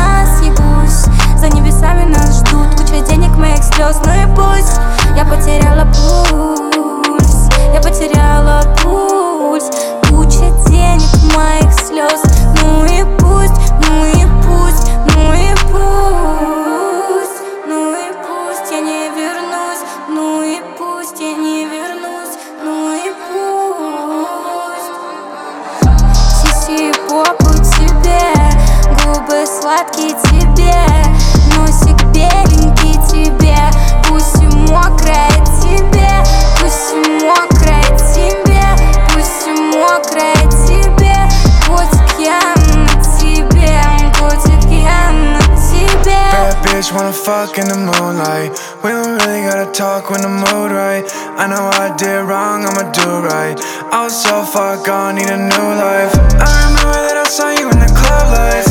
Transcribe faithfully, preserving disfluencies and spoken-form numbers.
съебусь. За небесами нас ждут куча денег, моих слез. Ну и пусть. Я потеряла пульс, я потеряла пульс. Куча денег, моих слез. Ну и пусть, ну и пусть, ну и пусть. Ну и пусть я не вернусь. Ну и пусть я не вернусь. Ну и пусть. Сиси попу тебе, губы сладкие тебе, носик беленький тебе, пусть и мокрая тебе, пусть и мокрая тебе, пусть и мокрая тебе. Котик, я на тебе, котик, я на тебе. Bad bitch wanna fuck in the moonlight. We don't really gotta talk when the mood right. I know I did wrong, I'ma do right. I was so far gone, need a new life. I remember that I saw you in the club lights.